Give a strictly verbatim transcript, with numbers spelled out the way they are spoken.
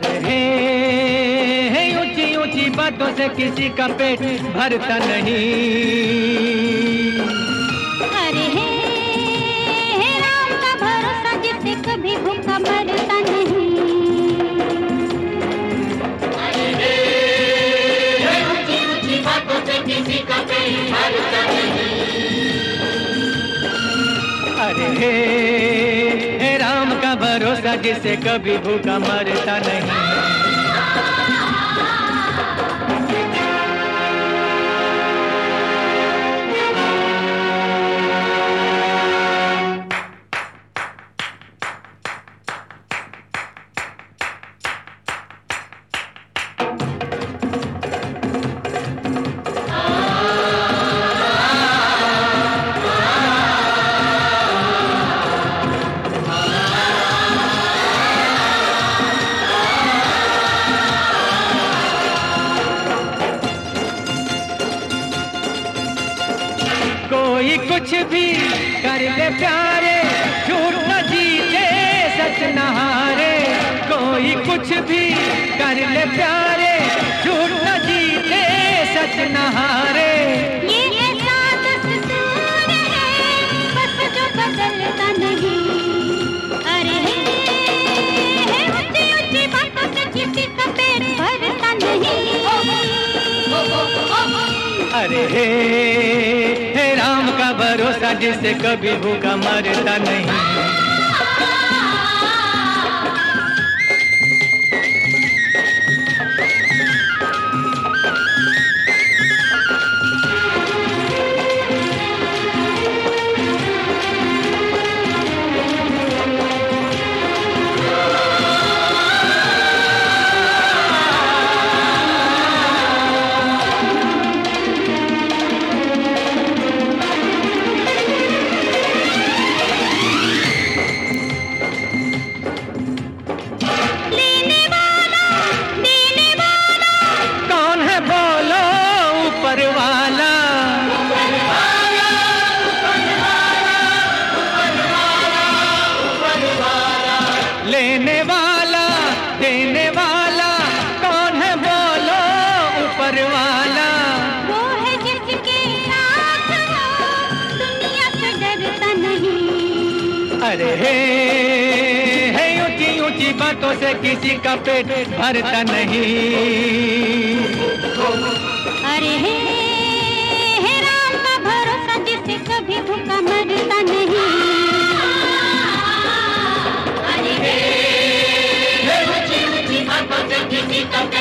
अरे हे ऊंची ऊंची बातों से किसी का पेट भरता नहीं। अरे हे, हे राम का भरोसा जिससे कभी भूखा मरता नहीं। अरे हे, हे ऊंची ऊंची बातों से किसी का पेट भरता नहीं। अरे हे, हे राम का भरोसा जिससे कभी भूखा मरता नहीं। कोई कुछ भी कर ले प्यारे, झूठ न जीते सच न हारे। कोई कुछ भी कर ले प्यारे, झूठ न जीते सच न हारे। ये ऐसा दस्तूर है बस जो बदलता नहीं। अरे हे, हे ऊंची ऊंची बातों से किसी का पेट भरता नहीं। अरे हे, हे राम का भरोसा जिससे कभी भूखा मरता नहीं। लेने वाला देने वाला कौन है बोलो ऊपर वाला। वो है जिसके साथ हो दुनिया से डरता नहीं। अरे हे, हे ऊंची ऊंची बातों से किसी का पेट भरता नहीं। अरे हे, हे राम का भरोसा जिससे कभी भूखा मरता नहीं। अरे हे, हे ऊंची ऊंची बातों से किसी का